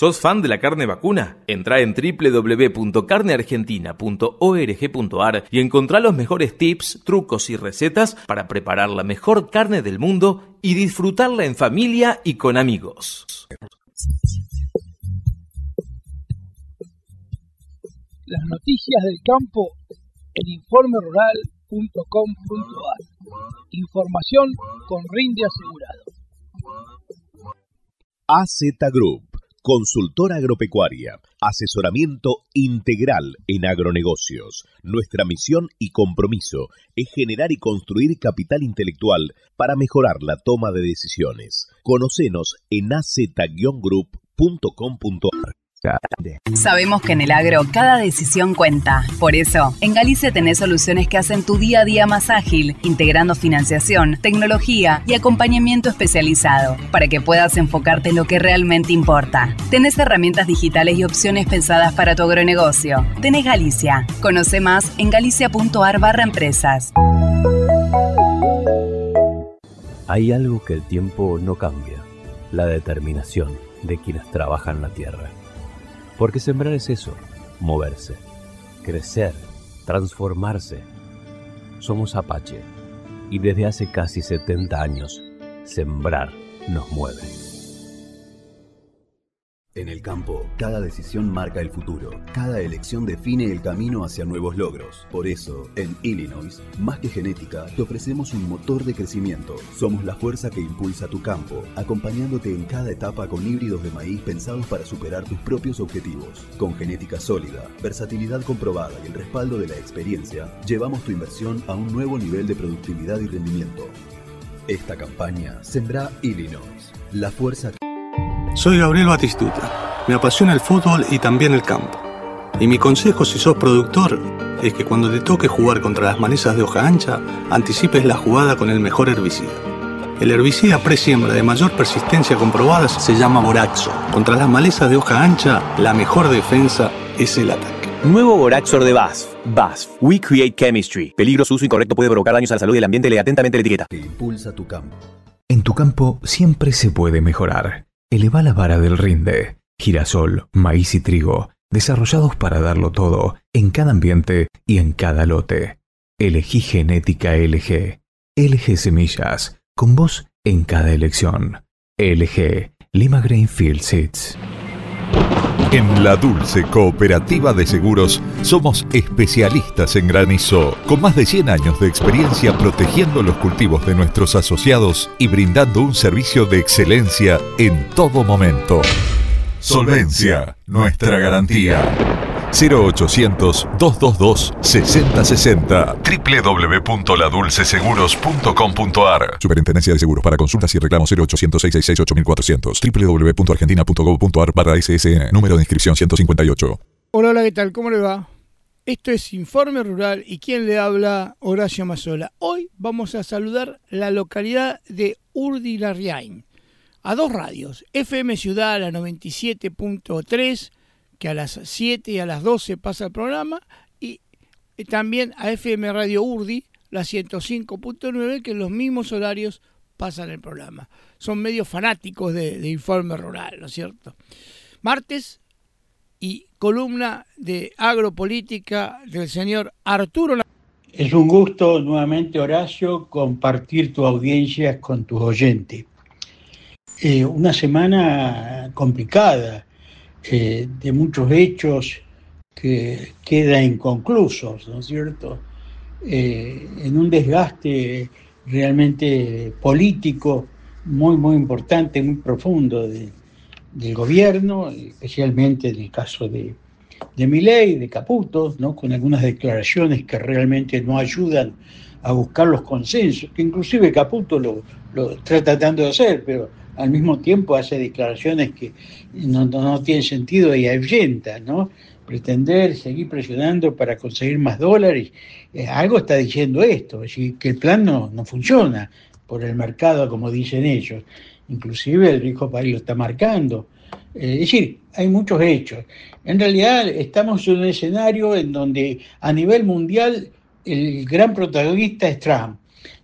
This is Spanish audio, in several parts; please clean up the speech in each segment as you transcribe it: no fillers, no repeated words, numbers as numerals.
¿Sos fan de la carne vacuna? Entrá en www.carneargentina.org.ar y encontrá los mejores tips, trucos y recetas para preparar la mejor carne del mundo y disfrutarla en familia y con amigos. Las noticias del campo en informerural.com.ar. Información con rinde asegurado. AZ Group, consultora agropecuaria, asesoramiento integral en agronegocios. Nuestra misión y compromiso es generar y construir capital intelectual para mejorar la toma de decisiones. Conocenos en az-group.com.ar. Sabemos que en el agro cada decisión cuenta. Por eso, en Galicia tenés soluciones que hacen tu día a día más ágil, integrando financiación, tecnología y acompañamiento especializado, para que puedas enfocarte en lo que realmente importa. Tenés herramientas digitales y opciones pensadas para tu agronegocio. Tenés Galicia. Conoce más en galicia.ar/empresas. Hay algo que el tiempo no cambia: la determinación de quienes trabajan la tierra. Porque sembrar es eso, moverse, crecer, transformarse. Somos Apache y desde hace casi 70 años, sembrar nos mueve. En el campo, cada decisión marca el futuro. Cada elección define el camino hacia nuevos logros. Por eso, en Illinois, más que genética, te ofrecemos un motor de crecimiento. Somos la fuerza que impulsa tu campo, acompañándote en cada etapa con híbridos de maíz pensados para superar tus propios objetivos. Con genética sólida, versatilidad comprobada y el respaldo de la experiencia, llevamos tu inversión a un nuevo nivel de productividad y rendimiento. Esta campaña Sembra Illinois, la fuerza. Soy Gabriel Batistuta. Me apasiona el fútbol y también el campo. Y mi consejo si sos productor es que cuando te toque jugar contra las malezas de hoja ancha, anticipes la jugada con el mejor herbicida. El herbicida pre-siembra de mayor persistencia comprobada se llama Boraxo. Contra las malezas de hoja ancha, la mejor defensa es el ataque. Nuevo Boraxor de BASF. BASF. We Create Chemistry. Peligro, su uso incorrecto puede provocar daños a la salud y el ambiente. Lee atentamente la etiqueta. Que impulsa tu campo. En tu campo siempre se puede mejorar. Eleva la vara del rinde. Girasol, maíz y trigo, desarrollados para darlo todo, en cada ambiente y en cada lote. Elegí genética LG. LG Semillas, con vos en cada elección. LG, Lima Grainfield Seeds. En La Dulce Cooperativa de Seguros somos especialistas en granizo, con más de 100 años de experiencia protegiendo los cultivos de nuestros asociados y brindando un servicio de excelencia en todo momento. Solvencia, nuestra garantía. 0800-222-6060 www.ladulceseguros.com.ar. Superintendencia de Seguros. Para consultas y reclamos 0800-666-8400 www.argentina.gov.ar/SSN. Número de inscripción 158. Hola, ¿qué tal? ¿Cómo le va? Esto es Informe Rural y quien le habla, Horacio Mazzola. Hoy vamos a saludar la localidad de Urdi-Larraín, a dos radios, FM Ciudad, la 97.3, que a las 7 y a las 12 pasa el programa, y también a FM Radio Urdi, la 105.9, que en los mismos horarios pasan el programa. Son medios fanáticos de Informe Rural, ¿no es cierto? Martes y columna de agropolítica del señor Arturo. Es un gusto nuevamente, Horacio, compartir tu audiencia con tus oyentes. Una semana complicada, de muchos hechos que quedan inconclusos, ¿no es cierto? En un desgaste realmente político muy, muy importante, muy profundo del gobierno, especialmente en el caso de Milei, de Caputo, ¿no? Con algunas declaraciones que realmente no ayudan a buscar los consensos, que inclusive Caputo lo está tratando de hacer, pero al mismo tiempo hace declaraciones que no tienen sentido y ahuyentan, ¿no? Pretender seguir presionando para conseguir más dólares, algo está diciendo esto, es decir, que el plan no funciona por el mercado, como dicen ellos. Inclusive el rico país lo está marcando. Es decir, hay muchos hechos. En realidad estamos en un escenario en donde a nivel mundial el gran protagonista es Trump.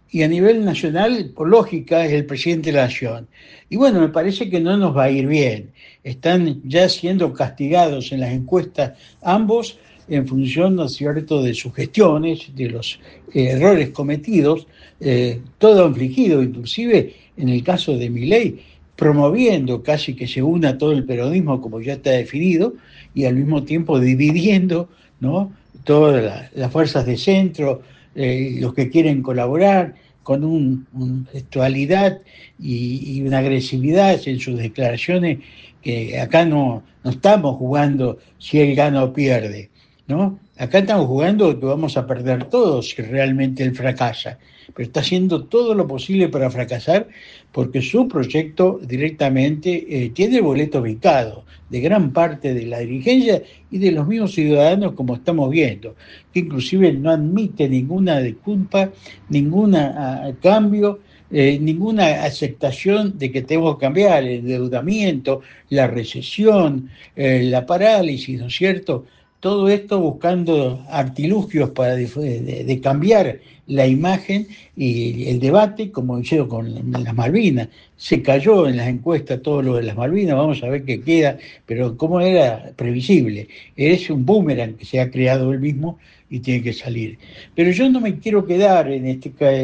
y a nivel nacional, por lógica, es el presidente de la Nación. Y bueno, me parece que no nos va a ir bien. Están ya siendo castigados en las encuestas ambos en función, ¿no es cierto?, de sus gestiones, de los errores cometidos, todo infligido, inclusive en el caso de Milei, promoviendo casi que se una todo el peronismo como ya está definido, y al mismo tiempo dividiendo, ¿no?, todas las fuerzas de centro, los que quieren colaborar, con una gestualidad y una agresividad en sus declaraciones, que acá no estamos jugando si él gana o pierde, ¿no? Acá estamos jugando que vamos a perder todos si realmente él fracasa, pero está haciendo todo lo posible para fracasar porque su proyecto directamente tiene el boleto vicado de gran parte de la dirigencia y de los mismos ciudadanos, como estamos viendo, que inclusive no admite ninguna disculpa, ningún cambio, ninguna aceptación de que tenemos que cambiar el endeudamiento, la recesión, la parálisis, ¿no es cierto? Todo esto buscando artilugios para de cambiar la imagen y el debate, como hicieron con las Malvinas. Se cayó en las encuestas todo lo de las Malvinas, vamos a ver qué queda, pero como era previsible, es un boomerang que se ha creado él mismo y tiene que salir. Pero yo no me quiero quedar en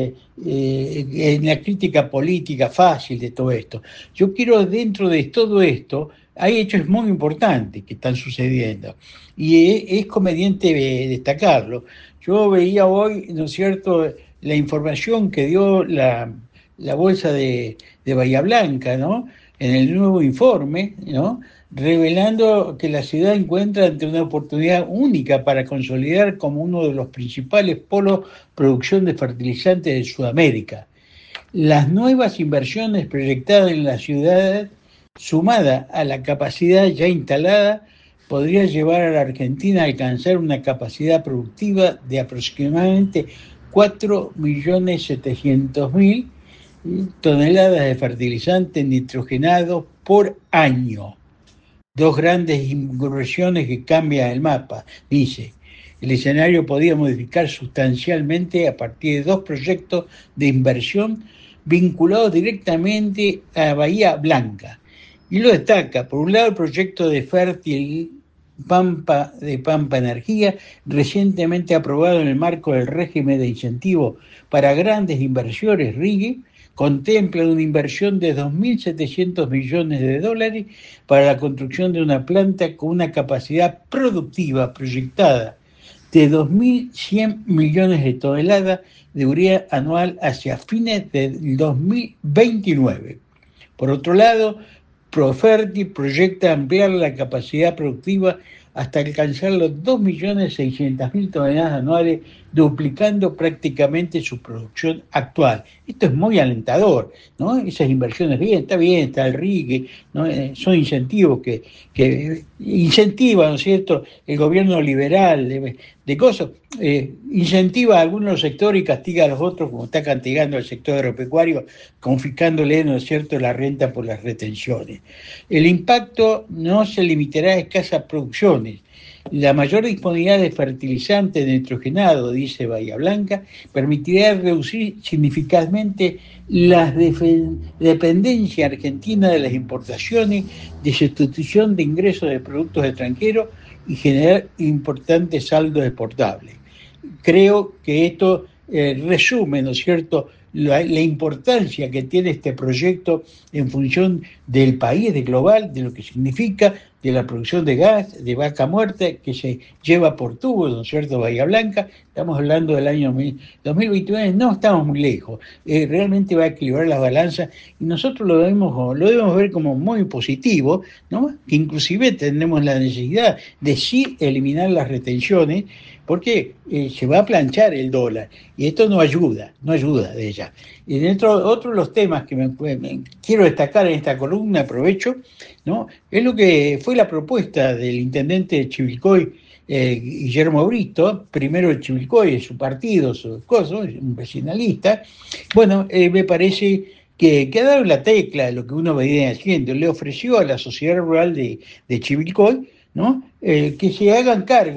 la crítica política fácil de todo esto. Yo quiero, dentro de todo esto, hay hechos muy importantes que están sucediendo y es conveniente destacarlo. Yo veía hoy, ¿no es cierto?, la información que dio la Bolsa de Bahía Blanca, ¿no?, en el nuevo informe, ¿no?, revelando que la ciudad encuentra ante una oportunidad única para consolidar como uno de los principales polos de producción de fertilizantes de Sudamérica. Las nuevas inversiones proyectadas en la ciudad, sumada a la capacidad ya instalada, podría llevar a la Argentina a alcanzar una capacidad productiva de aproximadamente 4.700.000 toneladas de fertilizantes nitrogenados por año. Dos grandes inversiones que cambian el mapa, dice. El escenario podría modificar sustancialmente a partir de dos proyectos de inversión vinculados directamente a Bahía Blanca. Y lo destaca, por un lado, el proyecto de Fértil Pampa Energía, recientemente aprobado en el marco del régimen de incentivo para grandes inversores RIGI, contempla una inversión de 2.700 millones de dólares para la construcción de una planta con una capacidad productiva proyectada de 2.100 millones de toneladas de urea anual hacia fines del 2029. Por otro lado, Proferti proyecta ampliar la capacidad productiva hasta alcanzar los 2.600.000 toneladas anuales, duplicando prácticamente su producción actual. Esto es muy alentador, ¿no? Esas inversiones, está bien, está el RIGI, ¿no? Son incentivos que incentiva, ¿no es cierto?, el gobierno liberal de cosas, incentiva a algunos sectores y castiga a los otros, como está castigando al sector agropecuario, confiscándole, ¿no es cierto?, la renta por las retenciones. El impacto no se limitará a escasas producciones. La mayor disponibilidad de fertilizantes nitrogenados, dice Bahía Blanca, permitirá reducir significativamente la dependencia argentina de las importaciones, de sustitución de ingresos de productos extranjeros y generar importantes saldos exportables. Creo que esto resume, ¿no es cierto?, la importancia que tiene este proyecto en función del país, de global, de lo que significa, de la producción de gas, de vaca muerta, que se lleva por tubo, ¿no es cierto?, Bahía Blanca. Estamos hablando del año 2029, no estamos muy lejos. Realmente va a equilibrar las balanzas y nosotros lo debemos ver como muy positivo, ¿no?, que inclusive tenemos la necesidad de sí eliminar las retenciones, porque se va a planchar el dólar y esto no ayuda de ella. Y otro de los temas que me quiero destacar en esta columna, aprovecho, ¿no?, es lo que fue la propuesta del intendente de Chivilcoy, Guillermo Brito, primero de Chivilcoy, su partido, un vecinalista. Bueno, me parece que ha dado la tecla de lo que uno venía haciendo. Le ofreció a la sociedad rural de Chivilcoy, ¿no?, que se hagan cargo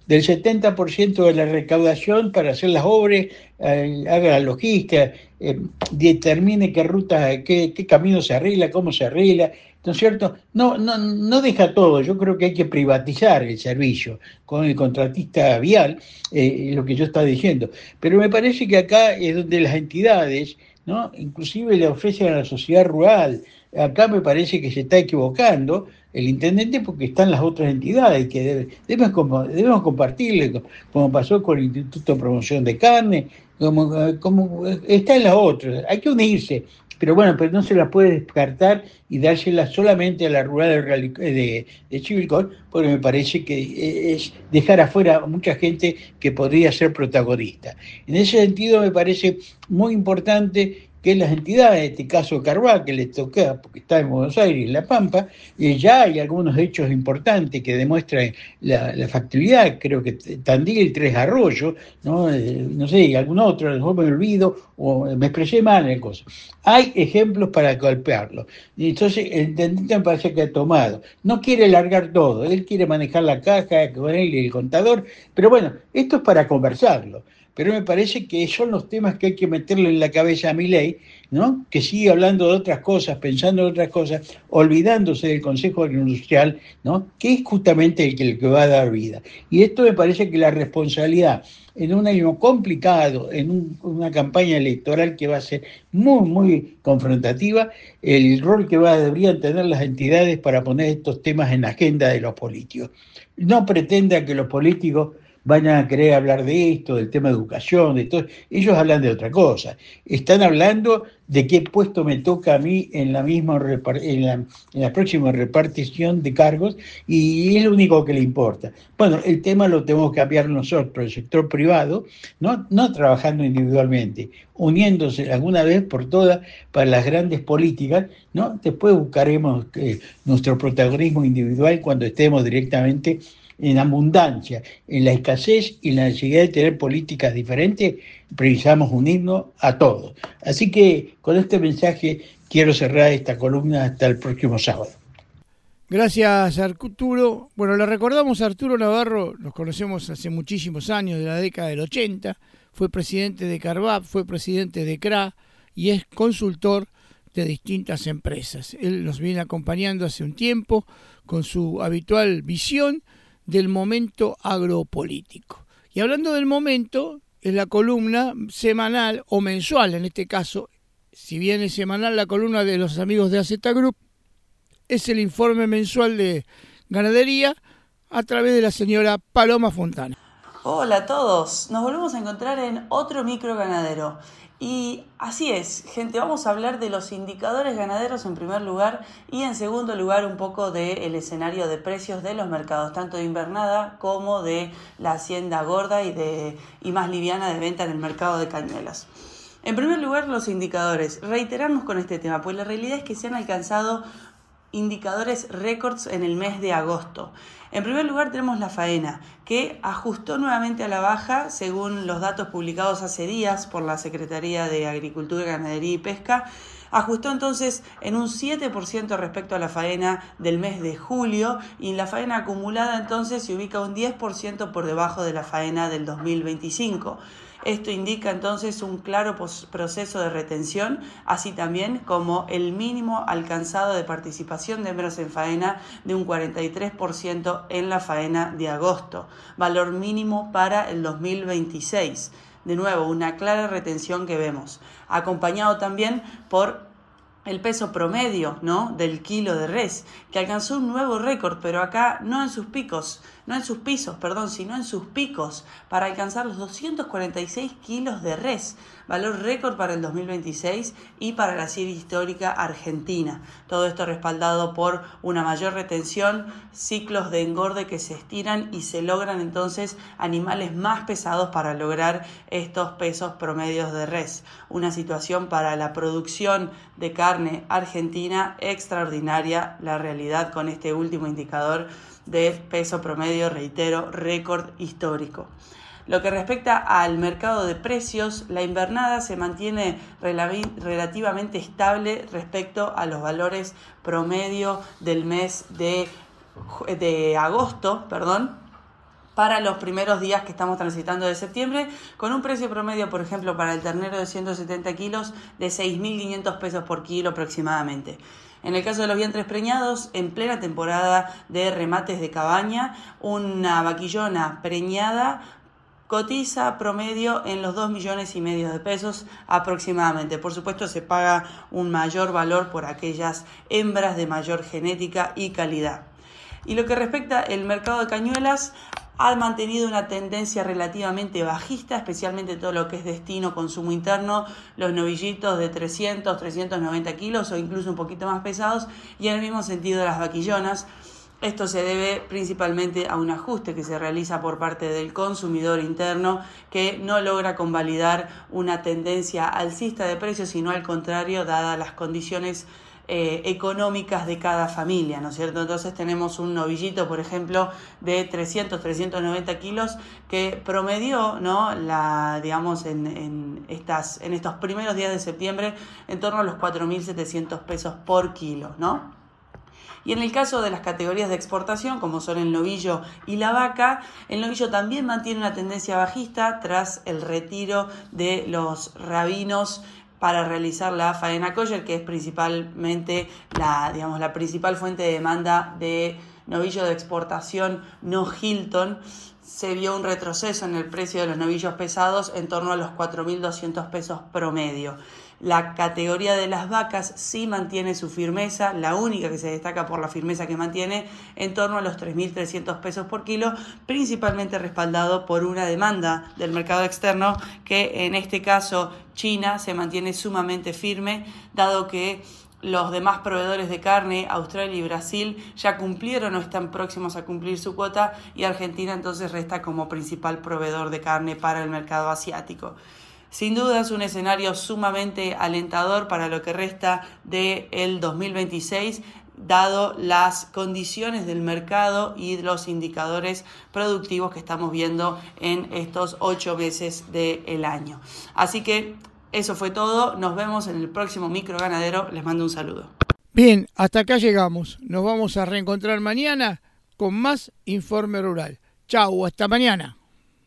del 70% de la recaudación para hacer las obras, haga la logística, determine qué ruta, qué camino se arregla, cómo se arregla, ¿no es cierto? No deja todo. Yo creo que hay que privatizar el servicio con el contratista vial, lo que yo estaba diciendo. Pero me parece que acá es donde las entidades, ¿no?, inclusive le ofrecen a la sociedad rural. Acá me parece que se está equivocando el intendente, porque están las otras entidades que debemos compartirle, como pasó con el Instituto de Promoción de Carne, como está en las otras. Hay que unirse, pero no se las puede descartar y dárselas solamente a la rural de Chivilcoy, porque me parece que es dejar afuera a mucha gente que podría ser protagonista. En ese sentido me parece muy importante que las entidades, en este caso Carvajal, que le toca, porque está en Buenos Aires, en La Pampa, ya hay algunos hechos importantes que demuestran la factibilidad. Creo que Tandil, Tres Arroyos, no sé, algún otro, a lo mejor me olvido o me expresé mal en el cosa. Hay ejemplos para golpearlo. Y entonces el intendente me parece que ha tomado. No quiere largar todo, él quiere manejar la caja con él y el contador, pero bueno, esto es para conversarlo. Pero me parece que son los temas que hay que meterle en la cabeza a Milei, ¿no?, que sigue hablando de otras cosas, pensando en otras cosas, olvidándose del Consejo Agroindustrial, ¿no?, que es justamente el que va a dar vida. Y esto me parece que la responsabilidad en un año complicado, en una campaña electoral que va a ser muy, muy confrontativa, el rol que deberían tener las entidades para poner estos temas en la agenda de los políticos. No pretenda que los políticos van a querer hablar de esto, del tema de educación, de todo. Ellos hablan de otra cosa. Están hablando de qué puesto me toca a mí en la próxima repartición de cargos, y es lo único que le importa. Bueno, el tema lo tenemos que cambiar nosotros, el sector privado, no trabajando individualmente, uniéndose alguna vez por todas para las grandes políticas, ¿no? Después buscaremos nuestro protagonismo individual cuando estemos directamente en abundancia, en la escasez y la necesidad de tener políticas diferentes. Precisamos unirnos a todos. Así que con este mensaje quiero cerrar esta columna hasta el próximo sábado. Gracias, Arturo. Bueno, le recordamos a Arturo Navarro, nos conocemos hace muchísimos años, de la década del 80, fue presidente de Carvajal, fue presidente de CRA y es consultor de distintas empresas. Él nos viene acompañando hace un tiempo con su habitual visión del momento agropolítico. Y hablando del momento, es la columna semanal o mensual, en este caso, si bien es semanal la columna de los amigos de AZ Group, es el informe mensual de ganadería a través de la señora Paloma Fontana. Hola a todos, nos volvemos a encontrar en otro micro ganadero. Y así es, gente, vamos a hablar de los indicadores ganaderos en primer lugar y en segundo lugar un poco del escenario de precios de los mercados, tanto de invernada como de la hacienda gorda y más liviana de venta en el mercado de cañuelas. En primer lugar, los indicadores. Reiterarnos con este tema, pues la realidad es que se han alcanzado indicadores récords en el mes de agosto. En primer lugar tenemos la faena, que ajustó nuevamente a la baja según los datos publicados hace días por la Secretaría de Agricultura, Ganadería y Pesca. Ajustó entonces en un 7% respecto a la faena del mes de julio, y la faena acumulada entonces se ubica un 10% por debajo de la faena del 2025. Esto indica entonces un claro proceso de retención, así también como el mínimo alcanzado de participación de hembras en faena de un 43% en la faena de agosto, valor mínimo para el 2026. De nuevo, una clara retención que vemos, acompañado también por el peso promedio, ¿no?, del kilo de res, que alcanzó un nuevo récord, pero acá no en sus pisos, sino en sus picos, para alcanzar los 246 kilos de res, valor récord para el 2026 y para la serie histórica argentina. Todo esto respaldado por una mayor retención, ciclos de engorde que se estiran y se logran entonces animales más pesados para lograr estos pesos promedios de res. Una situación para la producción de carne argentina extraordinaria, la realidad con este último indicador de peso promedio, reitero, récord histórico. Lo que respecta al mercado de precios, la invernada se mantiene relativamente estable respecto a los valores promedio del mes de agosto, para los primeros días que estamos transitando de septiembre, con un precio promedio, por ejemplo, para el ternero de 170 kilos de 6.500 pesos por kilo aproximadamente. En el caso de los vientres preñados, en plena temporada de remates de cabaña, una vaquillona preñada cotiza promedio en los 2,5 millones de pesos aproximadamente. Por supuesto, se paga un mayor valor por aquellas hembras de mayor genética y calidad. Y lo que respecta al mercado de cañuelas, ha mantenido una tendencia relativamente bajista, especialmente todo lo que es destino consumo interno, los novillitos de 300, 390 kilos o incluso un poquito más pesados, y en el mismo sentido las vaquillonas. Esto se debe principalmente a un ajuste que se realiza por parte del consumidor interno, que no logra convalidar una tendencia alcista de precios, sino al contrario, dadas las condiciones económicas de cada familia, ¿no es cierto? Entonces tenemos un novillito, por ejemplo, de 300, 390 kilos que promedió, ¿no? En estos primeros días de septiembre en torno a los 4.700 pesos por kilo, ¿no? Y en el caso de las categorías de exportación, como son el novillo y la vaca, el novillo también mantiene una tendencia bajista tras el retiro de los rabinos para realizar la faena kosher, que es principalmente la principal fuente de demanda de novillo de exportación no Hilton. Se vio un retroceso en el precio de los novillos pesados en torno a los 4.200 pesos promedio. La categoría de las vacas sí mantiene su firmeza, la única que se destaca por la firmeza que mantiene, en torno a los 3.300 pesos por kilo, principalmente respaldado por una demanda del mercado externo que en este caso China se mantiene sumamente firme, dado que los demás proveedores de carne, Australia y Brasil, ya cumplieron o están próximos a cumplir su cuota, y Argentina entonces resta como principal proveedor de carne para el mercado asiático. Sin duda es un escenario sumamente alentador para lo que resta del 2026, dado las condiciones del mercado y los indicadores productivos que estamos viendo en estos 8 meses del año. Así que eso fue todo. Nos vemos en el próximo Micro Ganadero. Les mando un saludo. Bien, hasta acá llegamos. Nos vamos a reencontrar mañana con más Informe Rural. Chau, hasta mañana.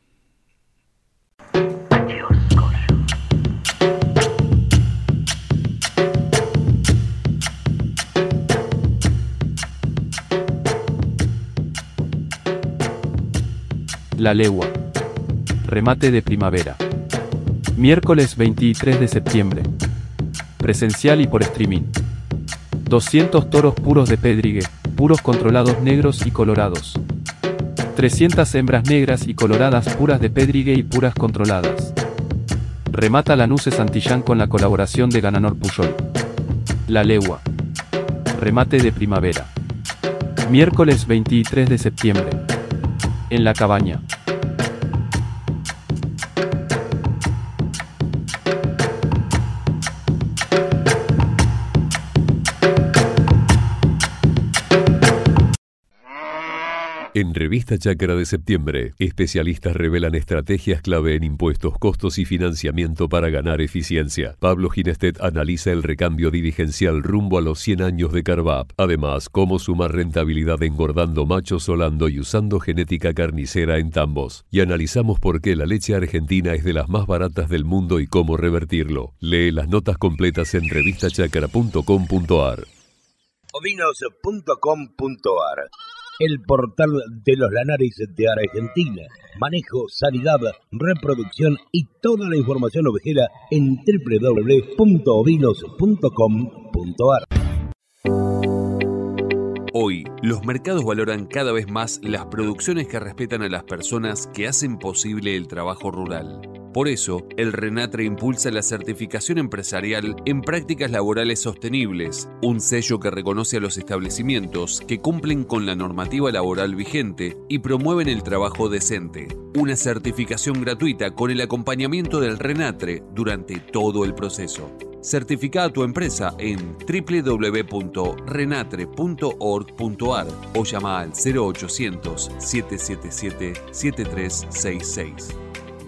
La legua. Remate de primavera. Miércoles 23 de septiembre. Presencial y por streaming. 200 toros puros de Pedrigue, puros controlados negros y colorados. 300 hembras negras y coloradas puras de Pedrigue y puras controladas. Remata Lanuse Santillán con la colaboración de Gananor Puyol. La legua. Remate de primavera. Miércoles 23 de septiembre. En la cabaña. En Revista Chácara de septiembre, especialistas revelan estrategias clave en impuestos, costos y financiamiento para ganar eficiencia. Pablo Ginestet analiza el recambio dirigencial rumbo a los 100 años de Carvap. Además, cómo sumar rentabilidad engordando machos solando y usando genética carnicera en tambos. Y analizamos por qué la leche argentina es de las más baratas del mundo y cómo revertirlo. Lee las notas completas en revistachacra.com.ar. Ovinos.com.ar, el portal de los lanares de Argentina. Manejo, sanidad, reproducción y toda la información ovejera en www.ovinos.com.ar. Hoy, los mercados valoran cada vez más las producciones que respetan a las personas que hacen posible el trabajo rural. Por eso, el RENATRE impulsa la certificación empresarial en prácticas laborales sostenibles, un sello que reconoce a los establecimientos que cumplen con la normativa laboral vigente y promueven el trabajo decente. Una certificación gratuita con el acompañamiento del RENATRE durante todo el proceso. Certifica a tu empresa en www.renatre.org.ar o llama al 0800-777-7366.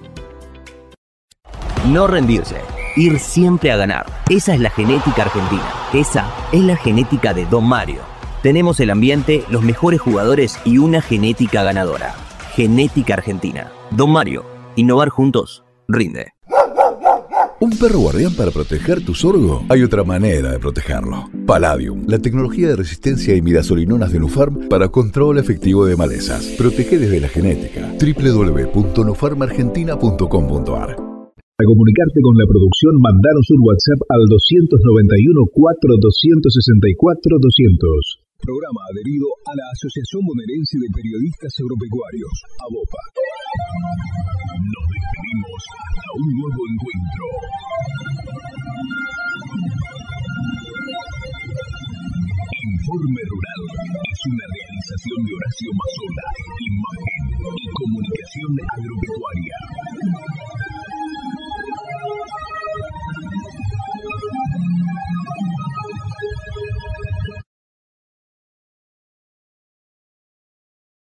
No rendirse, ir siempre a ganar. Esa es la genética argentina. Esa es la genética de Don Mario. Tenemos el ambiente, los mejores jugadores y una genética ganadora. Genética Argentina. Don Mario, innovar juntos, rinde. ¿Un perro guardián para proteger tu sorgo? Hay otra manera de protegerlo. Palladium, la tecnología de resistencia a imidazolinonas de Nufarm para control efectivo de malezas. Protege desde la genética. www.nufarmargentina.com.ar. Para comunicarte con la producción, mandanos un WhatsApp al 291 4 264 200. Programa adherido a la Asociación Bonaerense de Periodistas Agropecuarios, ABOPA. Nos despedimos hasta un nuevo encuentro. Informe Rural es una realización de Horacio Mazola, imagen y comunicación agropecuaria.